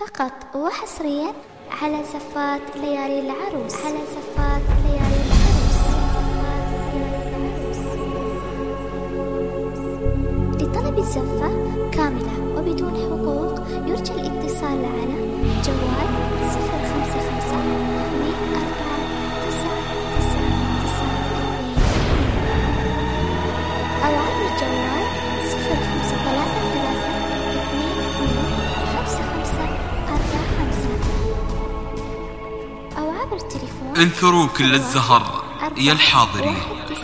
فقط وحصريا على زفات ليالي العروس. على زفات ليالي العروس. لطلب الزفة كاملة وبدون حقوق يرجى الاتصال على جوال 054-2499992 أو عبر الجوال 0533225545 أو عبر التليفون. انثروا كل الزهر يا الحاضرين،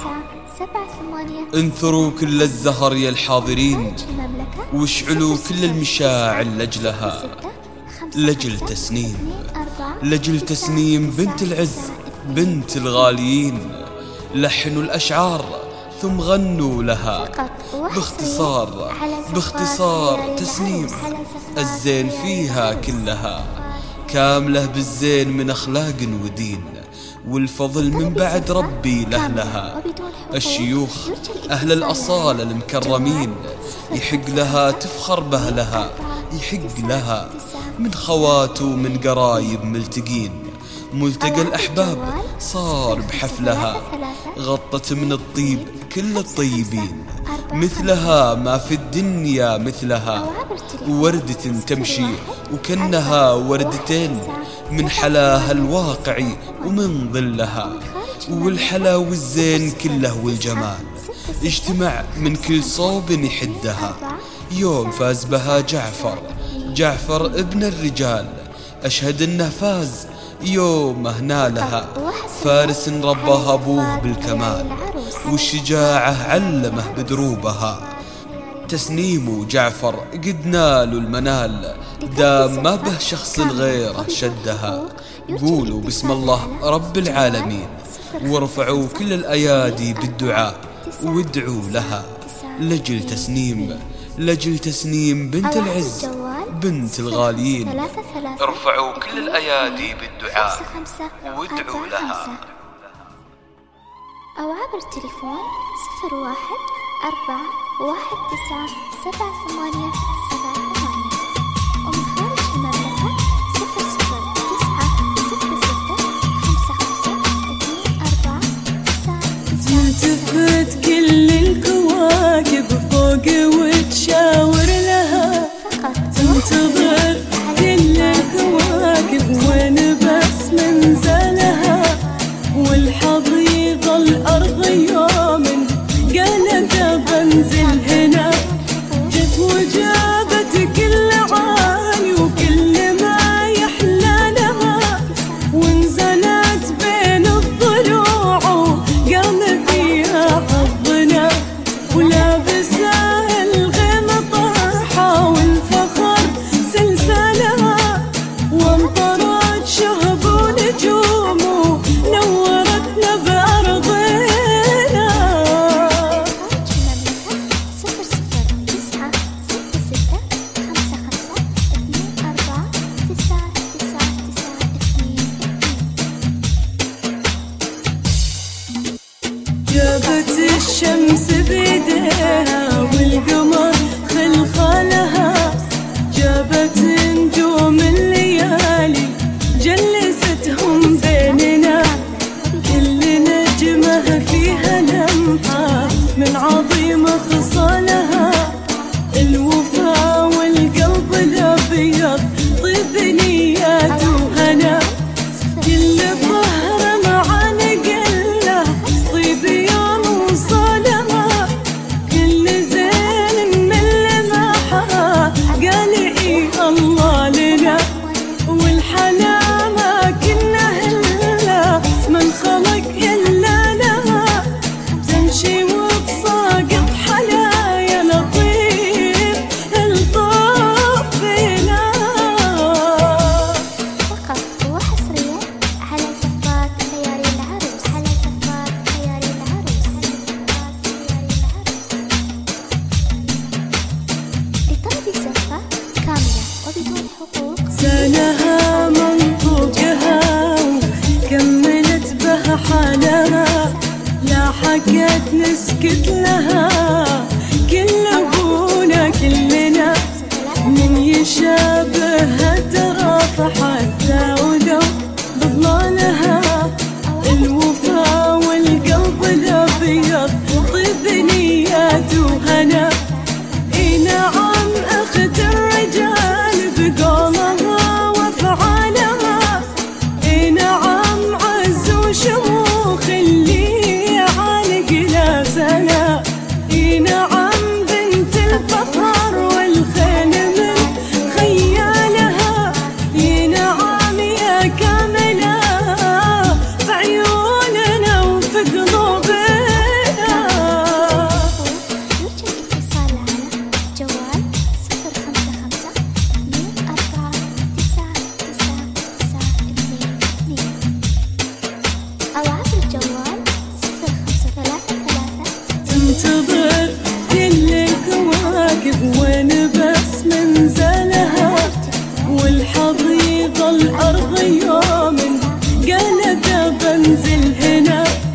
انثروا كل الزهر يا الحاضرين، واشعلوا كل المشاعل لجلها، لجل تسنيم، لجل تسنيم بنت العز بنت الغاليين. لحنوا الأشعار ثم غنوا لها باختصار، باختصار تسنيم الزين فيها كلها، كاملة بالزين من أخلاق ودين، والفضل من بعد ربي لها. الشيوخ أهل الأصالة المكرمين يحق لها تفخر بأهلها، يحق لها من خوات ومن قرايب ملتقين. ملتقى الأحباب صار بحفلها، غطت من الطيب كل الطيبين، مثلها ما في الدنيا مثلها. وردة تمشي وكنها وردتين، من حلاها الواقعي ومن ظلها، والحلا والزين كله والجمال اجتمع من كل صوب يحدها. يوم فاز بها جعفر، جعفر ابن الرجال، أشهد أنه فاز يوم نالها. فارس ربها أبوه بالكمال، والشجاعة علمه بدروبها. تسنيم جعفر قد نالوا المنال، دام ما به شخص غيره شدها. قولوا بسم الله رب العالمين، وارفعوا كل الأيادي بالدعاء وادعوا لها. لجل تسنيم، لجل تسنيم بنت العز بنت الغاليين، ارفعوا كل الأيادي بالدعاء وادعوا لها. أو عبر التليفون 01-419-7878 ومن خارج المملكة 00666552499. تلتفت كل الكواكب فوق وتشاور لها، تنتظر كل الكواكب وين بس منزلها. والحظ يظل أرض يوم قالت بنزل هنا، جت وجابت كل عالي وكل ما يحلى لها، ونزلت بين الضلوع وقام فيها حظنا. ولابسة الغيم طرحة والفخر سلسلها، وامطرت شهب ونجوم ونورتنا بأرضنا. جابت الشمس بيديها والقمر خلخالها، جابت نجوم الليالي جلستهم بيننا. كل نجمة فيها لمحة من عظيم خصالها، الوفا والقلب الأبيض طيب نيات وهنا. كل ظهر مع نقله طيب يوم وصالها، كل زين من لمحها قال إيه الله لنا. والحلا ما كنا هلا من خلق إلا لها، تمشي وتساقط حلايا لطيف الطف بنا. فقط وحصريا على زفات ليالي العروس. على زفات ليالي العروس. لطلب الزفة كاملة وبدون حقوق سالها منطوقها وكملت بها حالها، لا حكت نسكت لها. كل أبونا كلنا من يشابهها ترى حضيض الأرض يوم قال ذا بنزل هنا